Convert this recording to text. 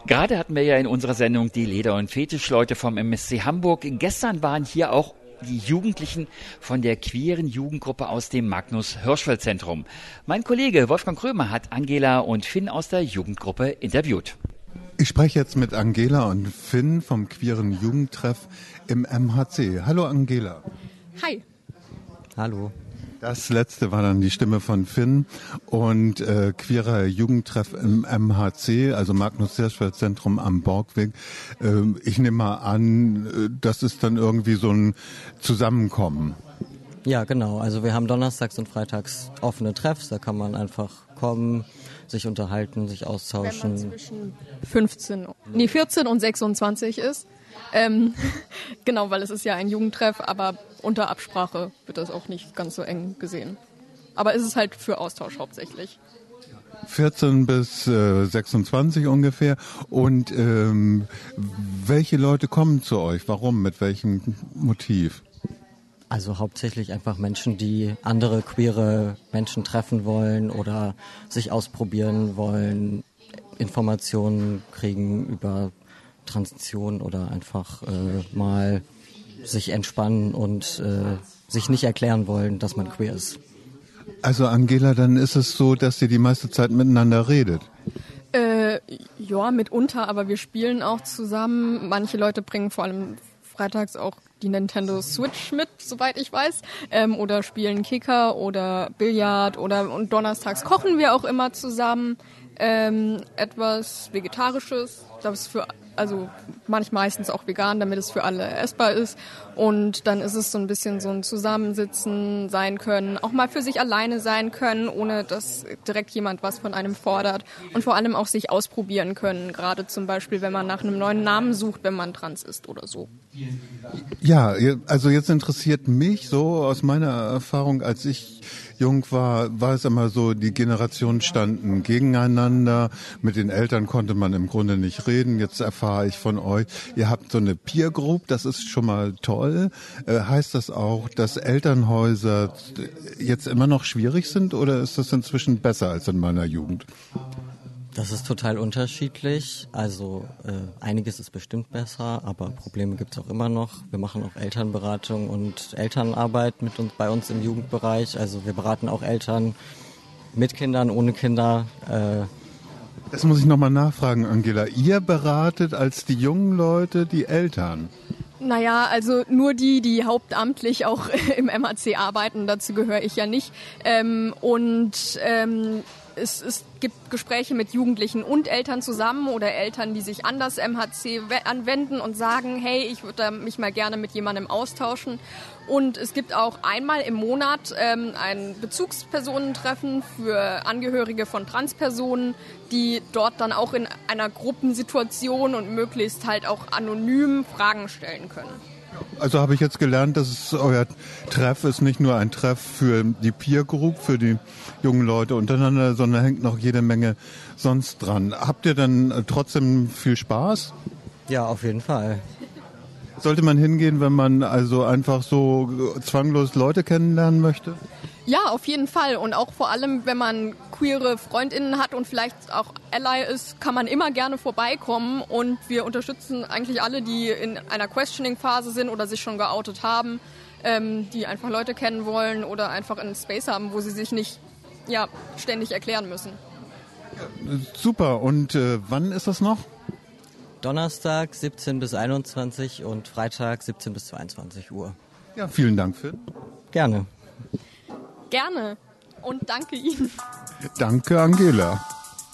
Gerade hatten wir ja in unserer Sendung die Leder- und Fetischleute vom MSC Hamburg. Gestern waren hier auch die Jugendlichen von der queeren Jugendgruppe aus dem Magnus-Hirschfeld-Zentrum. Mein Kollege Wolfgang Krömer hat Angela und Finn aus der Jugendgruppe interviewt. Ich spreche jetzt mit Angela und Finn vom queeren Jugendtreff im MHC. Hallo Angela. Hi. Hallo. Das letzte war dann die Stimme von Finn und queerer Jugendtreff im MHC, also Magnus-Hirschfeld-Zentrum am Borgweg. Ich nehme mal an, das ist dann irgendwie so ein Zusammenkommen. Ja, genau. Also wir haben donnerstags und freitags offene Treffs, da kann man einfach kommen, sich unterhalten, sich austauschen. Wenn man zwischen 14 und 26 ist. Genau, weil es ist ja ein Jugendtreff, aber unter Absprache wird das auch nicht ganz so eng gesehen. Aber es ist halt für Austausch hauptsächlich. 14 bis 26 ungefähr. Und welche Leute kommen zu euch? Warum? Mit welchem Motiv? Also hauptsächlich einfach Menschen, die andere queere Menschen treffen wollen oder sich ausprobieren wollen, Informationen kriegen über Transition oder einfach mal sich entspannen und sich nicht erklären wollen, dass man queer ist. Also Angela, dann ist es so, dass ihr die meiste Zeit miteinander redet? Ja, mitunter, aber wir spielen auch zusammen. Manche Leute bringen vor allem freitags auch die Nintendo Switch mit, soweit ich weiß, oder spielen Kicker oder Billard und donnerstags kochen wir auch immer zusammen. Etwas Vegetarisches, das ist meistens auch vegan, damit es für alle essbar ist. Und dann ist es so ein bisschen so ein Zusammensitzen sein können, auch mal für sich alleine sein können, ohne dass direkt jemand was von einem fordert. Und vor allem auch sich ausprobieren können, gerade zum Beispiel, wenn man nach einem neuen Namen sucht, wenn man trans ist oder so. Ja, also jetzt interessiert mich so aus meiner Erfahrung, als ich jung war es immer so, die Generationen standen gegeneinander. Mit den Eltern konnte man im Grunde nicht reden. Jetzt erfahre ich von euch, ihr habt so eine Peer Group, das ist schon mal toll. Heißt das auch, dass Elternhäuser jetzt immer noch schwierig sind oder ist das inzwischen besser als in meiner Jugend? Das ist total unterschiedlich. Also einiges ist bestimmt besser, aber Probleme gibt es auch immer noch. Wir machen auch Elternberatung und Elternarbeit bei uns im Jugendbereich. Also wir beraten auch Eltern mit Kindern, ohne Kinder. Das muss ich nochmal nachfragen, Angela. Ihr beratet als die jungen Leute die Eltern? Naja, also nur die hauptamtlich auch im MHC arbeiten, dazu gehöre ich ja nicht. Es gibt Gespräche mit Jugendlichen und Eltern zusammen oder Eltern, die sich an das MHC anwenden und sagen, hey, ich würde mich mal gerne mit jemandem austauschen. Und es gibt auch einmal im Monat ein Bezugspersonentreffen für Angehörige von Transpersonen, die dort dann auch in einer Gruppensituation und möglichst halt auch anonym Fragen stellen können. Also habe ich jetzt gelernt, dass euer Treff ist nicht nur ein Treff für die Peer Group, für die jungen Leute untereinander, sondern hängt noch jede Menge sonst dran. Habt ihr dann trotzdem viel Spaß? Ja, auf jeden Fall. Sollte man hingehen, wenn man also einfach so zwanglos Leute kennenlernen möchte? Ja, auf jeden Fall. Und auch vor allem, wenn man queere FreundInnen hat und vielleicht auch Ally ist, kann man immer gerne vorbeikommen. Und wir unterstützen eigentlich alle, die in einer Questioning-Phase sind oder sich schon geoutet haben, die einfach Leute kennen wollen oder einfach einen Space haben, wo sie sich nicht ständig erklären müssen. Super. Und wann ist das noch? Donnerstag 17 bis 21 und Freitag 17 bis 22 Uhr. Ja, vielen Dank, Finn. Gerne. Gerne und danke Ihnen. Danke, Angela.